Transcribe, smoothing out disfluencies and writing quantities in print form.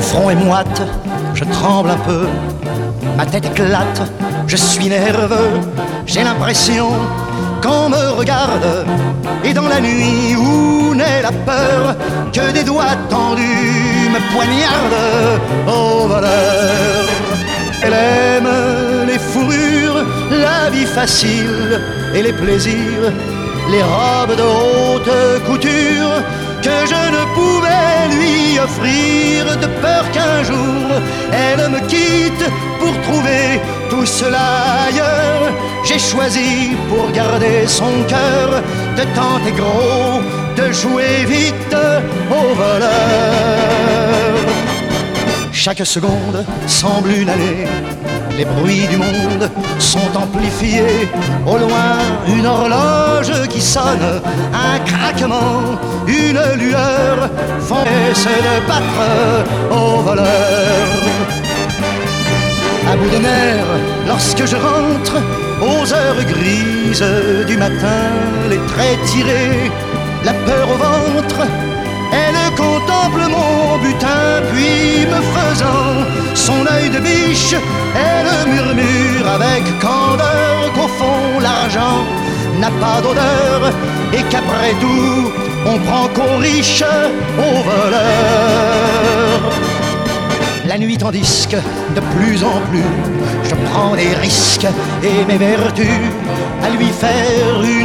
front est moite, je tremble un peu, ma tête éclate, je suis nerveux, j'ai l'impression qu'on me regarde. Et dans la nuit où naît la peur, que des doigts tendus me poignardent. Ô voleur, elle aime les fourrures, la vie facile et les plaisirs, les robes de haute couture que je ne pouvais lui offrir, de peur qu'un jour elle me quitte pour trouver tout cela ailleurs. J'ai choisi pour garder son cœur de tenter gros, de jouer vite au voleur. Chaque seconde semble une année, les bruits du monde sont amplifiés. Au loin, une horloge qui sonne, un craquement, une lueur font se battre au voleur. À bout de nerfs, lorsque je rentre, aux heures grises du matin, les traits tirés, la peur au ventre, elle contemple mon butin, puis me faisant son œil de biche, elle murmure avec candeur qu'au fond l'argent n'a pas d'odeur et qu'après tout on prend qu'aux riches, aux voleurs. La nuit tandis que de plus en plus je prends des risques et mes vertus à lui faire une